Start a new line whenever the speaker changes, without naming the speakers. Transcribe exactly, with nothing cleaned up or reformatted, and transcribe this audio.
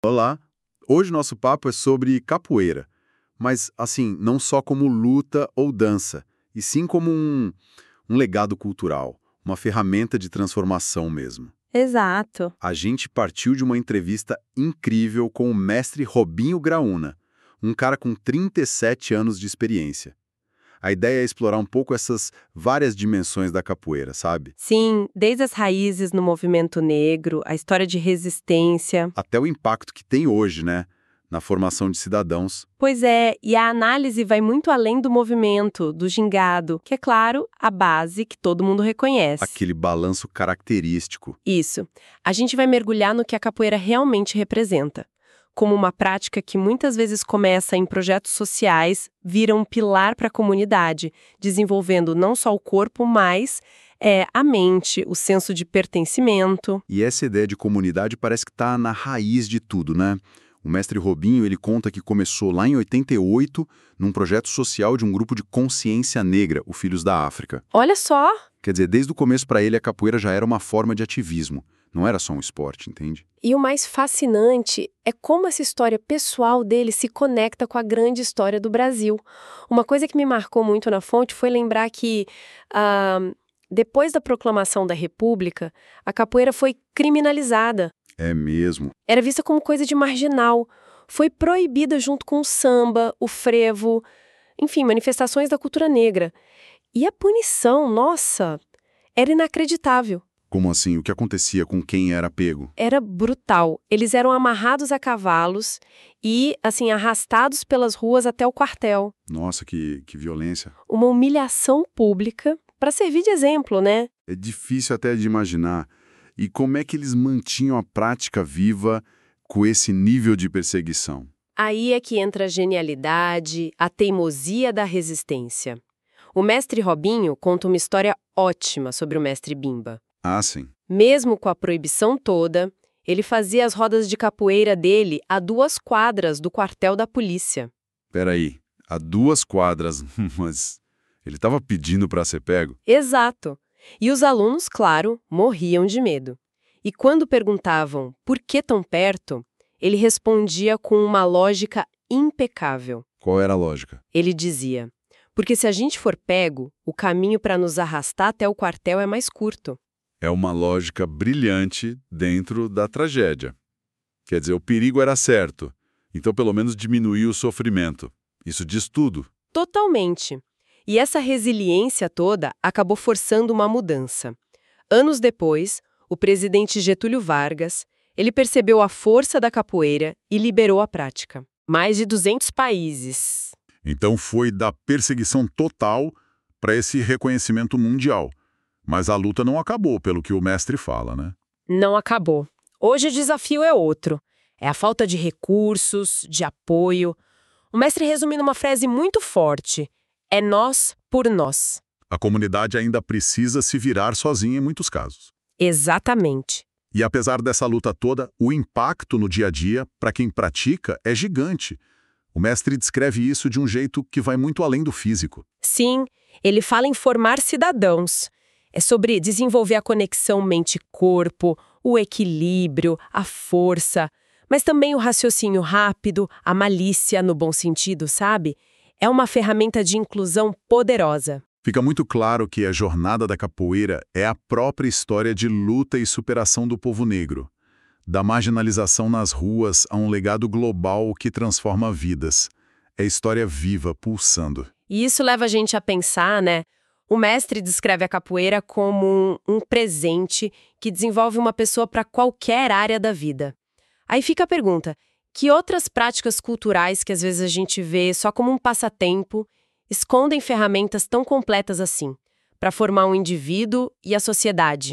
Olá! Hoje nosso papo é sobre capoeira, mas assim, não só como luta ou dança, e sim como um, um legado cultural, uma ferramenta de transformação mesmo.
Exato.
A gente partiu de uma entrevista incrível com o mestre Robinho Graúna, um cara com trinta e sete anos de experiência. A ideia é explorar um pouco essas várias dimensões da capoeira, sabe?
Sim, desde as raízes no movimento negro, a história de resistência.
Até o impacto que tem hoje, né, na formação de cidadãos.
Pois é, e a análise vai muito além do movimento, do gingado, que é, claro, a base que todo mundo reconhece.
Aquele balanço característico.
Isso. A gente vai mergulhar no que a capoeira realmente representa. Como uma prática que muitas vezes começa em projetos sociais, vira um pilar para a comunidade, desenvolvendo não só o corpo, mas é, a mente, o senso de pertencimento.
E essa ideia de comunidade parece que está na raiz de tudo, né? O mestre Robinho, ele conta que começou lá em oitenta e oito, num projeto social de um grupo de consciência negra, o Filhos da África.
Olha só!
Quer dizer, desde o começo para ele a capoeira já era uma forma de ativismo, não era só um esporte, entende?
E o mais fascinante é como essa história pessoal dele se conecta com a grande história do Brasil. Uma coisa que me marcou muito na fonte foi lembrar que, ah, depois da proclamação da República, a capoeira foi criminalizada.
É mesmo.
Era vista como coisa de marginal. Foi proibida junto com o samba, o frevo, enfim, manifestações da cultura negra. E a punição, nossa, era inacreditável.
Como assim? O que acontecia com quem era pego?
Era brutal. Eles eram amarrados a cavalos e, assim, arrastados pelas ruas até o quartel.
Nossa, que, que violência.
Uma humilhação pública para servir de exemplo, né?
É difícil até de imaginar. E como é que eles mantinham a prática viva com esse nível de perseguição?
Aí é que entra a genialidade, a teimosia da resistência. O mestre Robinho conta uma história ótima sobre o mestre Bimba.
Ah, sim.
Mesmo com a proibição toda, ele fazia as rodas de capoeira dele a duas quadras do quartel da polícia.
Peraí, a duas quadras, mas ele estava pedindo para ser pego?
Exato. E os alunos, claro, morriam de medo. E quando perguntavam por que tão perto, ele respondia com uma lógica impecável.
Qual era a lógica?
Ele dizia, porque se a gente for pego, o caminho para nos arrastar até o quartel é mais curto.
É uma lógica brilhante dentro da tragédia. Quer dizer, o perigo era certo, então pelo menos diminuiu o sofrimento. Isso diz tudo.
Totalmente. E essa resiliência toda acabou forçando uma mudança. Anos depois, o presidente Getúlio Vargas, ele percebeu a força da capoeira e liberou a prática. Mais de duzentos países.
Então foi da perseguição total para esse reconhecimento mundial. Mas a luta não acabou, pelo que o mestre fala, né?
Não acabou. Hoje o desafio é outro. É a falta de recursos, de apoio. O mestre resume numa frase muito forte. É nós por nós.
A comunidade ainda precisa se virar sozinha em muitos casos.
Exatamente.
E apesar dessa luta toda, o impacto no dia a dia, para quem pratica, é gigante. O mestre descreve isso de um jeito que vai muito além do físico.
Sim, ele fala em formar cidadãos. É sobre desenvolver a conexão mente-corpo, o equilíbrio, a força, mas também o raciocínio rápido, a malícia no bom sentido, sabe? É uma ferramenta de inclusão poderosa.
Fica muito claro que a jornada da capoeira é a própria história de luta e superação do povo negro. Da marginalização nas ruas a um legado global que transforma vidas. É história viva, pulsando.
E isso leva a gente a pensar, né? O mestre descreve a capoeira como um, um presente que desenvolve uma pessoa para qualquer área da vida. Aí fica a pergunta, que outras práticas culturais que às vezes a gente vê só como um passatempo escondem ferramentas tão completas assim, para formar um indivíduo e a sociedade?